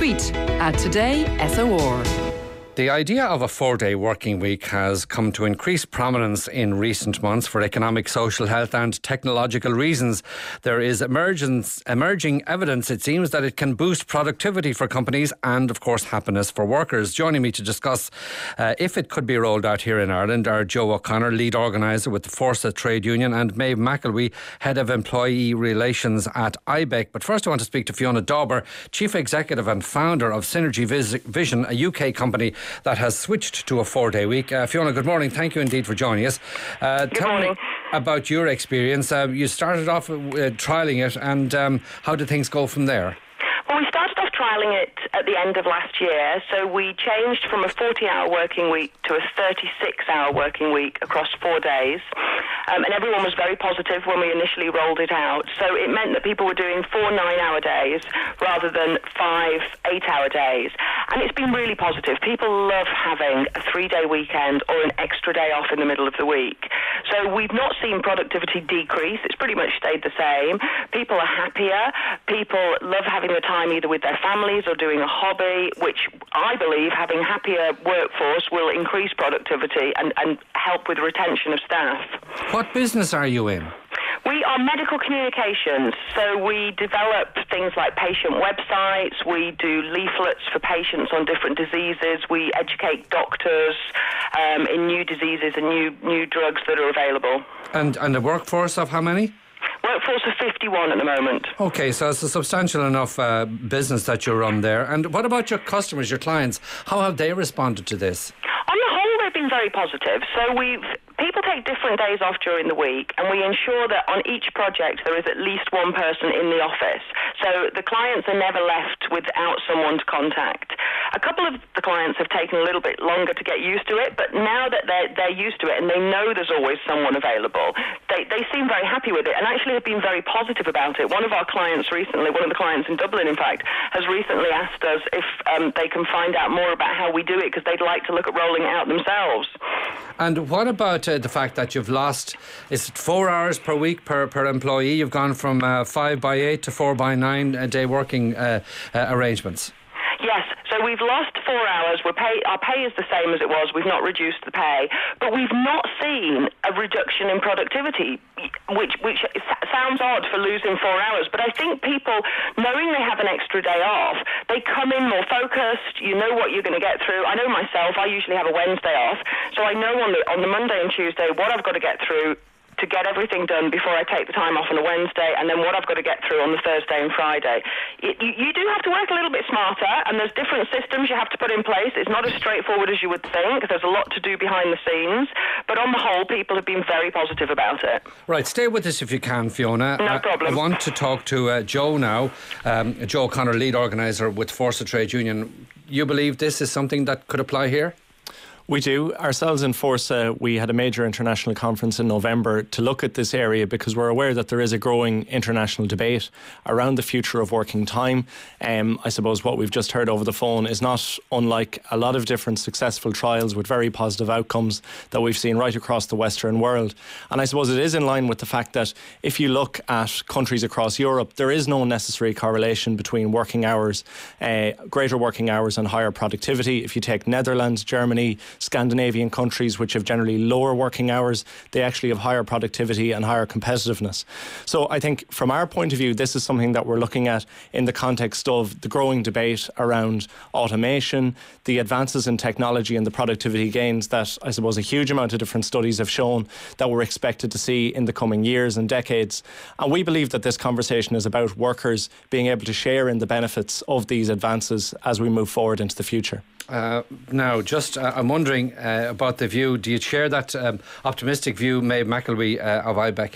Tweet @TodaySOR. The idea of a 4-day working week has come to increased prominence in recent months for economic, social, health and technological reasons. There is emerging evidence, it seems, that it can boost productivity for companies and, of course, happiness for workers. Joining me to discuss if it could be rolled out here in Ireland are Joe O'Connor, lead organiser with the Forsa Trade Union, and Maeve McElwee, head of employee relations at IBEC. But first I want to speak to Fiona Dauber, chief executive and founder of Synergy Vision, a UK company that has switched to a 4-day week. Fiona, good morning. Thank you indeed for joining us. Tell me about your experience. You started off trialling it, and how did things go from there? Well, we started off trialling it at the end of last year, so we changed from a 40-hour working week to a 36-hour working week across 4 days. And everyone was very positive when we initially rolled it out. So it meant that people were doing 4 9-hour days rather than 5 8-hour days. And it's been really positive. People love having a 3-day weekend or an extra day off in the middle of the week. So we've not seen productivity decrease. It's pretty much stayed the same. People are happier. People love having the time either with their families or doing a hobby, which I believe having a happier workforce will increase productivity and help with retention of staff. What business are you in? We are medical communications, so we develop things like patient websites, we do leaflets for patients on different diseases, we educate doctors in new diseases and new drugs that are available. And a workforce of how many? Workforce of 51 at the moment. OK, so it's a substantial enough business that you run there. And what about your customers, your clients? How have they responded to this? On the whole, they've been very positive. So people take different days off during the week, and we ensure that on each project there is at least one person in the office. So the clients are never left without someone to contact. A couple of the clients have taken a little bit longer to get used to it, but now that they're used to it and they know there's always someone available, they seem very happy with it and actually have been very positive about it. One of our clients recently, one of the clients in Dublin, in fact, has recently asked us if they can find out more about how we do it because they'd like to look at rolling it out themselves. And what about the fact that you've lost, is it 4 hours per week per employee? You've gone from 5 by 8 to 4 by 9 day working arrangements. Yes, so we've lost 4 hours. Our pay is the same as it was. We've not reduced the pay, but we've not seen a reduction in productivity, which sounds odd for losing 4 hours. But I think people, knowing they have an extra day off, they come in more focused. You know what you're going to get through. I know myself. I usually have a Wednesday off, so I know on the Monday and Tuesday what I've got to get through to get everything done before I take the time off on a Wednesday, and then what I've got to get through on the Thursday and Friday. You do have to work a little bit smarter, and there's different systems you have to put in place. It's not as straightforward as you would think. There's a lot to do behind the scenes, but on the whole, people have been very positive about it. Right, stay with us if you can, Fiona. No problem. I want to talk to Joe now, Joe O'Connor, lead organiser with Forsa Trade Union. You believe this is something that could apply here? We do. Ourselves in Forsa, we had a major international conference in November to look at this area because we're aware that there is a growing international debate around the future of working time. I suppose what we've just heard over the phone is not unlike a lot of different successful trials with very positive outcomes that we've seen right across the Western world. And I suppose it is in line with the fact that if you look at countries across Europe, there is no necessary correlation between working hours, greater working hours and higher productivity. If you take Netherlands, Germany, Scandinavian countries, which have generally lower working hours, they actually have higher productivity and higher competitiveness. So I think from our point of view, this is something that we're looking at in the context of the growing debate around automation, the advances in technology and the productivity gains that I suppose a huge amount of different studies have shown that we're expected to see in the coming years and decades. And we believe that this conversation is about workers being able to share in the benefits of these advances as we move forward into the future. Now, I'm wondering about the view. Do you share that optimistic view, Maeve McElwee of IBEC?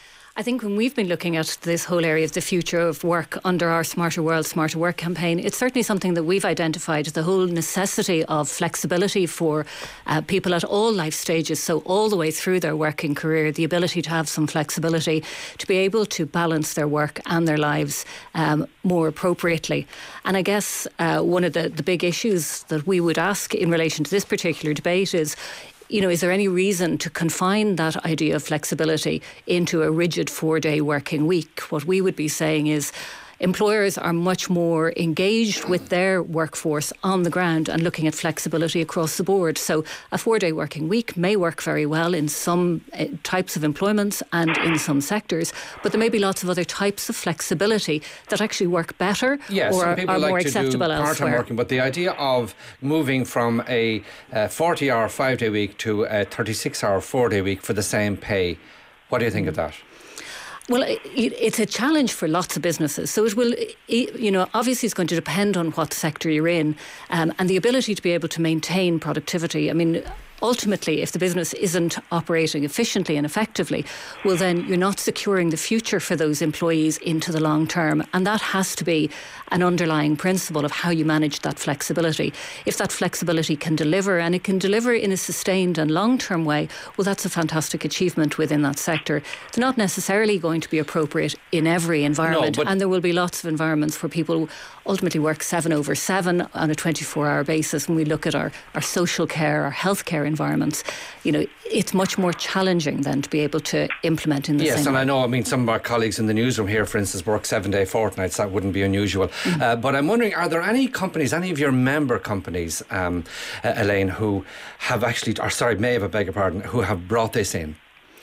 I think when we've been looking at this whole area of the future of work under our Smarter World, Smarter Work campaign, it's certainly something that we've identified, the whole necessity of flexibility for people at all life stages, so all the way through their working career, the ability to have some flexibility to be able to balance their work and their lives more appropriately. And I guess one of the big issues that we would ask in relation to this particular debate is, is there any reason to confine that idea of flexibility into a rigid 4-day working week? What we would be saying is, employers are much more engaged with their workforce on the ground and looking at flexibility across the board. So a 4-day working week may work very well in some types of employments and in some sectors, but there may be lots of other types of flexibility that actually work better or are more acceptable elsewhere. Part-time working, but the idea of moving from a 40-hour 5-day week to a 36-hour 4-day week for the same pay, what do you think of that? Well, it's a challenge for lots of businesses. So it will, obviously it's going to depend on what sector you're in, and the ability to be able to maintain productivity. I mean, ultimately, if the business isn't operating efficiently and effectively, well, then you're not securing the future for those employees into the long term. And that has to be an underlying principle of how you manage that flexibility. If that flexibility can deliver, and it can deliver in a sustained and long-term way, well, that's a fantastic achievement within that sector. They're not necessarily going to be appropriate in every environment, and there will be lots of environments where people ultimately work 7/7 on a 24-hour basis. When we look at our social care, our healthcare environments, it's much more challenging than to be able to implement in the same way. Yes, and I know, some of our colleagues in the newsroom here, for instance, work 7-day fortnights. That wouldn't be unusual. But I'm wondering, are there any companies, any of your member companies, Elaine, who have actually, Maeve, I beg your pardon, who have brought this in?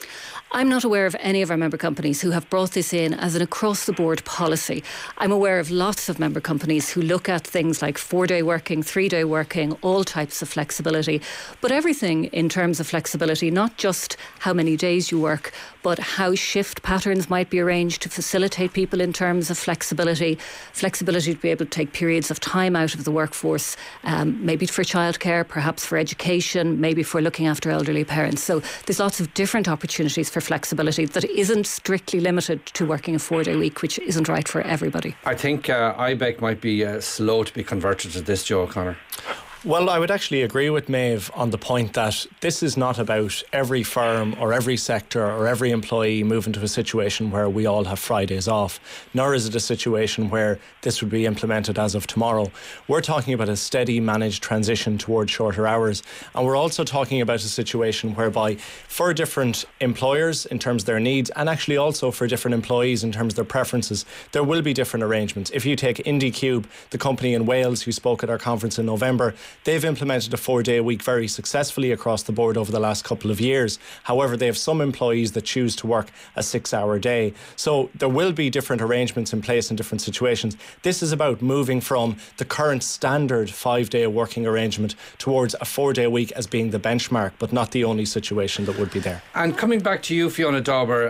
I'm not aware of any of our member companies who have brought this in as an across-the-board policy. I'm aware of lots of member companies who look at things like 4-day working, 3-day working, all types of flexibility. But everything in terms of flexibility, not just how many days you work, but how shift patterns might be arranged to facilitate people in terms of flexibility to be able to take periods of time out of the workforce, maybe for childcare, perhaps for education, maybe for looking after elderly parents. So there's lots of different opportunities for flexibility that isn't strictly limited to working a 4-day week, which isn't right for everybody. I think IBEC might be slow to be converted to this, Joe O'Connor. Well, I would actually agree with Maeve on the point that this is not about every firm or every sector or every employee moving to a situation where we all have Fridays off, nor is it a situation where this would be implemented as of tomorrow. We're talking about a steady managed transition towards shorter hours, and we're also talking about a situation whereby for different employers in terms of their needs, and actually also for different employees in terms of their preferences, there will be different arrangements. If you take IndieCube, the company in Wales who spoke at our conference in November, they've implemented a 4-day week very successfully across the board over the last couple of years. However, they have some employees that choose to work a 6-hour day. So there will be different arrangements in place in different situations. This is about moving from the current standard 5-day working arrangement towards a 4-day week as being the benchmark, but not the only situation that would be there. And coming back to you, Fiona Dauber,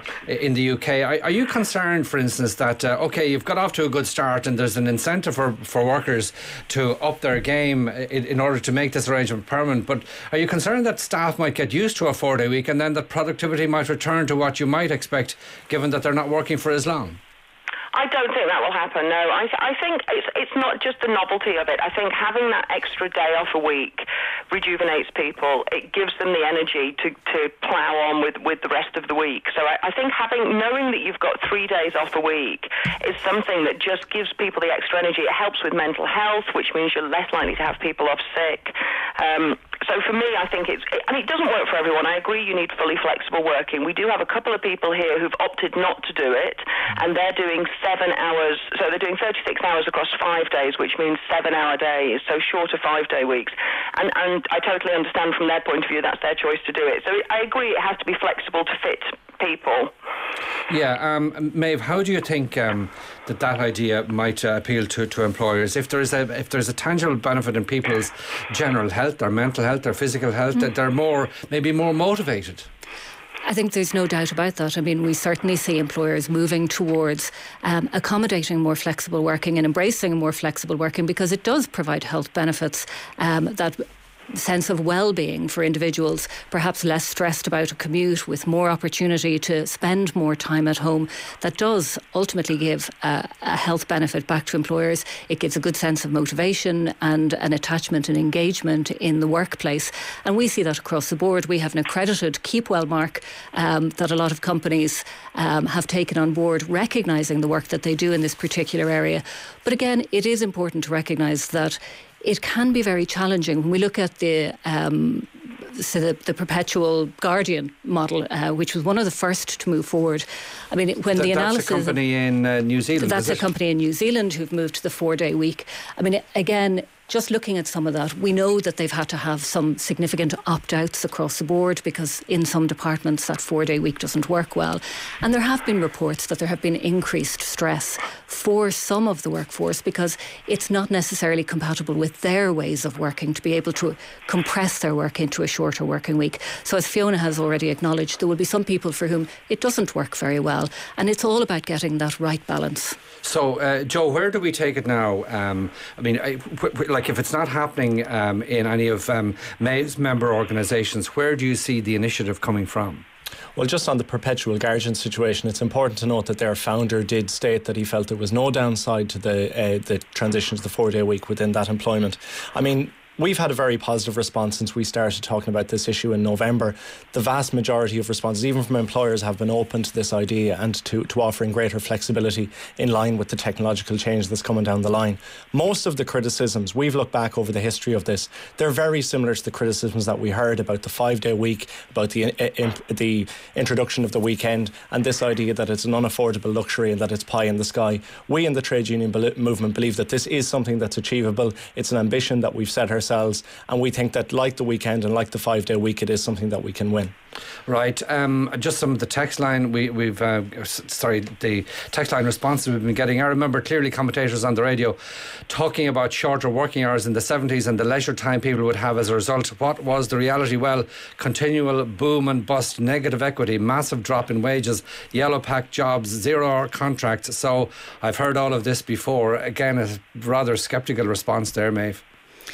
in the UK, are you concerned, for instance, that, you've got off to a good start and there's an incentive for workers to up their game in order to make this arrangement permanent, but are you concerned that staff might get used to a 4-day week and then that productivity might return to what you might expect given that they're not working for as long? I don't think that will happen, no. I think it's not just the novelty of it. I think having that extra day off a week rejuvenates people. It gives them the energy to plough on with the rest of the week. So I think knowing that you've got 3 days off a week is something that just gives people the extra energy. It helps with mental health, which means you're less likely to have people off sick. So for me, I think it doesn't work for everyone. I agree you need fully flexible working. We do have a couple of people here who've opted not to do it, and they're doing 7 hours. So they're doing 36 hours across 5 days, which means 7-hour days, so shorter 5-day weeks. And I totally understand from their point of view that's their choice to do it. So I agree it has to be flexible to fit people. Yeah, Maeve, how do you think that idea might appeal to employers? If there's a tangible benefit in people's general health, their mental health, their physical health, that they're maybe more motivated. I think there's no doubt about that. I mean, we certainly see employers moving towards accommodating more flexible working and embracing more flexible working because it does provide health benefits that sense of well-being for individuals, perhaps less stressed about a commute, with more opportunity to spend more time at home. That does ultimately give a health benefit back to employers. It gives a good sense of motivation and an attachment and engagement in the workplace. And we see that across the board. We have an accredited Keep Well mark that a lot of companies have taken on board, recognising the work that they do in this particular area. But again, it is important to recognise that it can be very challenging when we look at the the perpetual guardian model, which was one of the first to move forward. I mean, when the analysis... That's a company in New Zealand, That's a company in New Zealand who've moved to the 4-day week. I mean, again, just looking at some of that, we know that they've had to have some significant opt-outs across the board because in some departments that 4-day week doesn't work well. And there have been reports that there have been increased stress for some of the workforce because it's not necessarily compatible with their ways of working to be able to compress their work into a shorter working week. So as Fiona has already acknowledged, there will be some people for whom it doesn't work very well. And it's all about getting that right balance. So, Joe, where do we take it now? Like if it's not happening in any of Maeve's member organisations, where do you see the initiative coming from? Well, just on the perpetual guardian situation, it's important to note that their founder did state that he felt there was no downside to the transition to the 4-day week within that employment. I mean, we've had a very positive response since we started talking about this issue in November. The vast majority of responses, even from employers, have been open to this idea and to offering greater flexibility in line with the technological change that's coming down the line. Most of the criticisms, we've looked back over the history of this, they're very similar to the criticisms that we heard about the 5-day week, about the introduction of the weekend, and this idea that it's an unaffordable luxury and that it's pie in the sky. We in the trade union movement believe that this is something that's achievable. It's an ambition that we've set ourselves, and we think that, like the weekend and like the 5-day week, it is something that we can win. Right. Just some of the text line the text line responses we've been getting. I remember clearly commentators on the radio talking about shorter working hours in the 70s and the leisure time people would have as a result. What was the reality? Well, continual boom and bust, negative equity, massive drop in wages, yellow pack jobs, 0-hour contracts. So I've heard all of this before. Again, a rather sceptical response there, Maeve.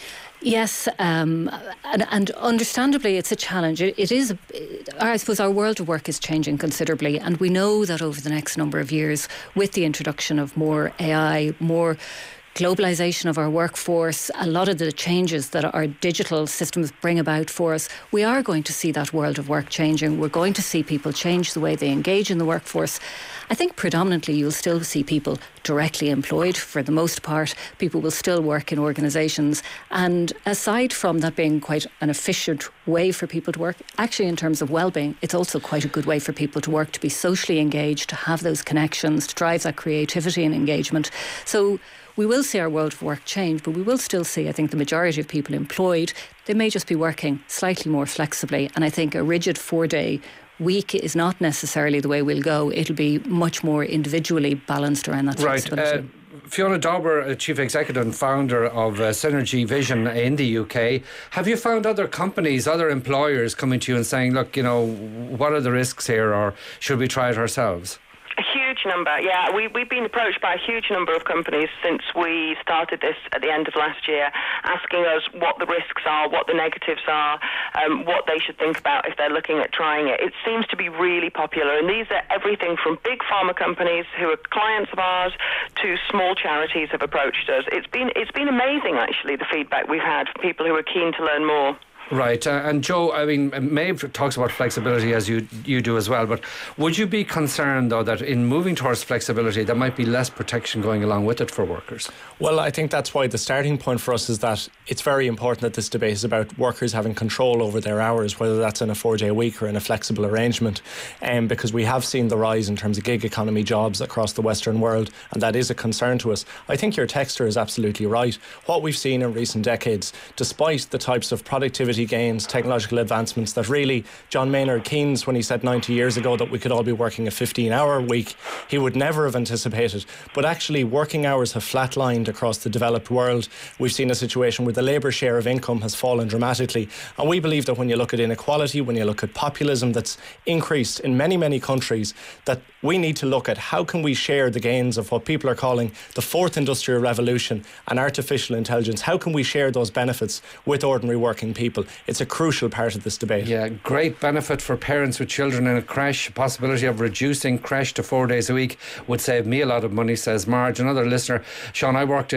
Yes, and understandably it's a challenge. It is, I suppose our world of work is changing considerably, and we know that over the next number of years, with the introduction of more AI, more globalisation of our workforce, a lot of the changes that our digital systems bring about for us, we are going to see that world of work changing. We're going to see people change the way they engage in the workforce. I think predominantly you'll still see people directly employed for the most part. People will still work in organisations. And aside from that being quite an efficient way for people to work, actually in terms of well-being, it's also quite a good way for people to work, to be socially engaged, to have those connections, to drive that creativity and engagement. So we will see our world of work change, but we will still see, I think, the majority of people employed. They may just be working slightly more flexibly. And I think a rigid 4-day week is not necessarily the way we'll go. It'll be much more individually balanced around that flexibility. Right. Fiona Dauber, Chief Executive and founder of Synergy Vision in the UK. Have you found other companies, other employers coming to you and saying, look, what are the risks here, or should we try it ourselves? A huge number, yeah. We've been approached by a huge number of companies since we started this at the end of last year, asking us what the risks are, what the negatives are, what they should think about if they're looking at trying it. It seems to be really popular, and these are everything from big pharma companies who are clients of ours to small charities have approached us. It's been amazing, actually, the feedback we've had from people who are keen to learn more. Right. And Joe, I mean, Maeve talks about flexibility as you do as well, but would you be concerned, though, that in moving towards flexibility, there might be less protection going along with it for workers? Well, I think that's why the starting point for us is that it's very important that this debate is about workers having control over their hours, whether that's in a 4-day week or in a flexible arrangement, because we have seen the rise in terms of gig economy jobs across the Western world, and that is a concern to us. I think your texter is absolutely right. What we've seen in recent decades, despite the types of productivity gains, technological advancements that really John Maynard Keynes, when he said 90 years ago that we could all be working a 15-hour week, he would never have anticipated. But actually working hours have flatlined across the developed world. We've seen a situation where the labour share of income has fallen dramatically, and we believe that when you look at inequality, when you look at populism that's increased in many, many countries, that we need to look at how can we share the gains of what people are calling the fourth industrial revolution and artificial intelligence. How can we share those benefits with ordinary working people? It's a crucial part of this debate. Yeah, great benefit for parents with children in a creche. Possibility of reducing creche to 4 days a week would save me a lot of money, says Marge. Another listener, Sean, I work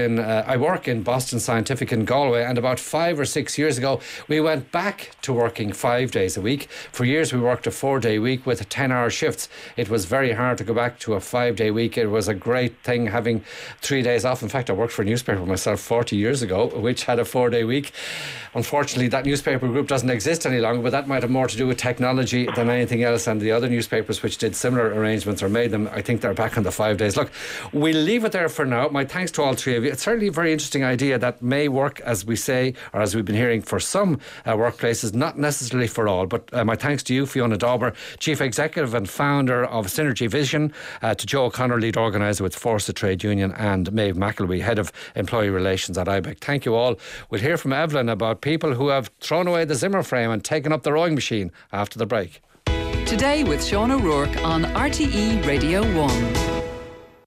in Boston Scientific in Galway, and about 5 or 6 years ago we went back to working 5 days a week. For years we worked a 4-day week with 10-hour shifts. It was very hard to go back to a 5-day week. It was a great thing having 3 days off. In fact, I worked for a newspaper myself 40 years ago which had a 4-day week. Unfortunately, that newspaper newspaper group doesn't exist any longer, but that might have more to do with technology than anything else. And the other newspapers which did similar arrangements or made them, I think they're back on the 5 days. Look, we'll leave it there for now. My thanks to all three of you. It's certainly a very interesting idea that may work, as we say, or as we've been hearing, for some workplaces, not necessarily for all. But my thanks to you, Fiona Dauber, Chief Executive and founder of Synergy Vision, to Joe O'Connor, lead organiser with Forza Trade Union, and Maeve McElwee, Head of Employee Relations at IBEC. Thank you all. We'll hear from Evelyn about people who have thrown away the Zimmer frame and taken up the rowing machine after the break. Today with Sean O'Rourke on RTE Radio 1.